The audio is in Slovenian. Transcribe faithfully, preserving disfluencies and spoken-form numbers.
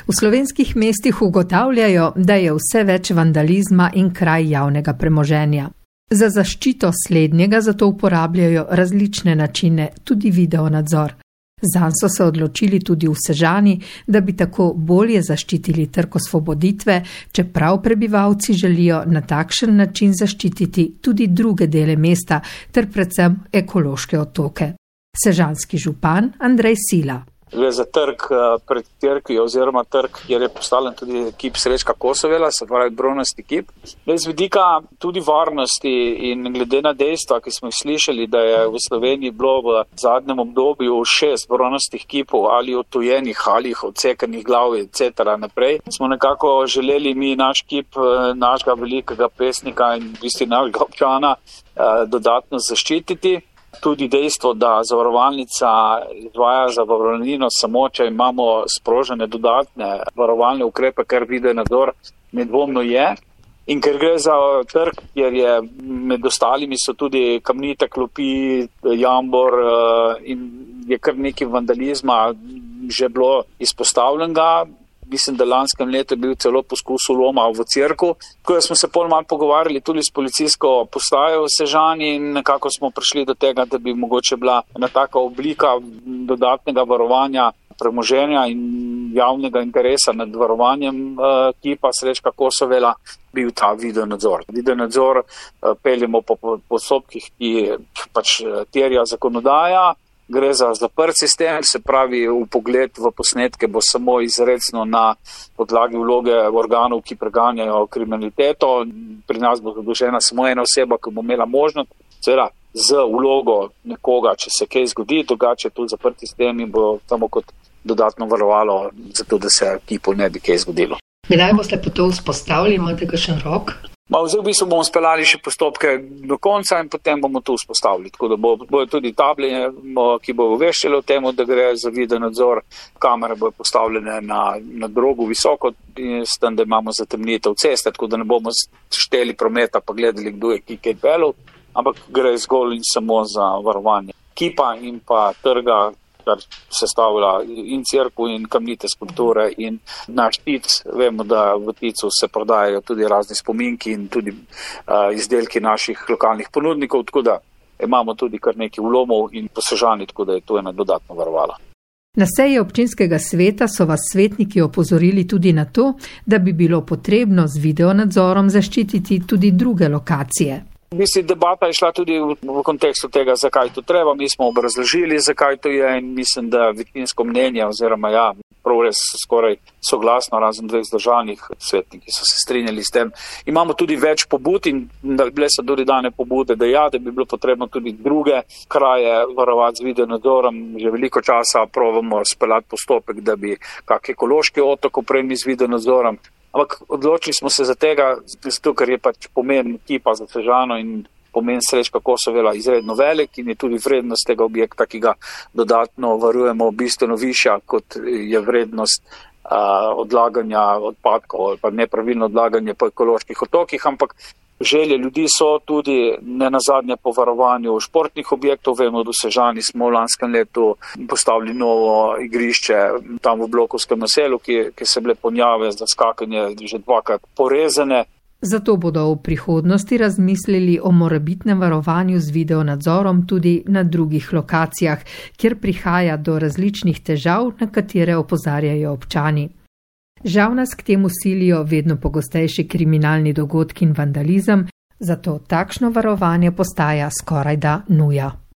V slovenskih mestih ugotavljajo, da je vse več vandalizma in kraj javnega premoženja. Za zaščito slednjega zato uporabljajo različne načine, tudi videonadzor. Zanj so se odločili tudi v Sežani, da bi tako bolje zaščitili Trg osvoboditve, čeprav prebivalci želijo na takšen način zaščititi tudi druge dele mesta ter predvsem ekološke otoke. Sežanski župan Andrej Sila. Gre za trg pred Cerkvijo oziroma trg, kjer je postavljen tudi kip Srečka Kosovela, se pravi bronasti kip. Z vidika tudi varnosti in glede na dejstva, ki smo jih slišali, da je v Sloveniji bilo v zadnjem obdobju šest bronastih kipov ali odtujenih ali odsekanih glav et cetera naprej, smo nekako želeli mi naš kip, našega velikega pesnika in v bistvu našega občana dodatno zaščititi. Tudi dejstvo, da zavarovalnica izvaja zavarovalnino samo, če imamo sprožene dodatne varovalne ukrepe, kar videonadzor nedvomno je. In ker gre za trg, kjer je med ostalimi so tudi kamnite klopi, jambor in je kar nekaj vandalizma že bilo izpostavljenega. Mislim, da lanskem letu je bil celo poskus vloma v Cerku. Tako da smo se pol malo pogovarjali tudi s policijsko postajo v Sežani in nekako smo prišli do tega, da bi mogoče bila ena taka oblika dodatnega varovanja premoženja in javnega interesa nad varovanjem uh, kipa Srečka Kosovela bil ta videonadzor. Videonadzor uh, peljemo po postopkih, ki pač terja zakonodaja. Gre za zaprt sistem, se pravi, v pogled v posnetke bo samo izrecno na podlagi vloge organov, ki preganjajo kriminaliteto. Pri nas bo zadolžena samo ena oseba, ki bo imela možnost, seveda z vlogo nekoga, če se kaj zgodi, drugače tudi zaprt sistem in bo samo kot dodatno varovalo, zato da se kipu ne bi kaj zgodilo. Kdaj boste pa to vzpostavili, imate kakšen rok? Ma, v bistvu bomo speljali še postopke do konca in potem bomo to vzpostavili. Tako da bo, bojo tudi table, ki bo obveščali o tem, da gre za videonadzor. Kamere bojo postavljene na, na drogu visoko, s tem, da imamo zatemnitev ceste, tako da ne bomo šteli prometa pa gledali, kdo je ki kaj pelil, ampak gre zgolj in samo za varovanje kipa in pa trga, kar sestavlja in cerkev in kamnite skulpture in naš tic. Vemo, da v ticu se prodajajo tudi razni spominki in tudi uh, izdelki naših lokalnih ponudnikov, tako da imamo tudi kar nekaj vlomov in posežani, tako da je to ena dodatna varovala. Na seji občinskega sveta so vas svetniki opozorili tudi na to, da bi bilo potrebno z videonadzorom zaščititi tudi druge lokacije. Mislim, debata je šla tudi v, v kontekstu tega, zakaj to treba. Mi smo obrazložili, zakaj to je in mislim, da večinsko mnenje oziroma ja, prav res skoraj soglasno, razen dveh zdržanih svetniki so se strinjali s tem. Imamo tudi več pobud in bile so tudi dane pobude, da ja, da bi bilo potrebno tudi druge kraje varovati z videonadzorom. Že veliko časa probamo speljati postopek, da bi kak ekološki otok opremili z videonadzorom. Ampak odločili smo se za tega, zato ker je pač pomen kipa za Sežano in pomen Srečka Kosovela izredno velik in je tudi vrednost tega objekta, ki ga dodatno varujemo, bistveno višja, kot je vrednost uh, odlaganja odpadkov ali pa nepravilno odlaganje po ekoloških otokih, ampak želje ljudi so tudi ne nazadnje po varovanju športnih objektov. Vemo, da v Sežani smo v lanskem letu postavili novo igrišče tam v blokovskem naselju, ki, ki se bile ponjave za skakanje že dvakrat porezane. Zato bodo v prihodnosti razmislili o morebitnem varovanju z videonadzorom tudi na drugih lokacijah, kjer prihaja do različnih težav, na katere opozarjajo občani. Žal nas k temu silijo vedno pogostejši kriminalni dogodki in vandalizem, zato takšno varovanje postaja skorajda nuja.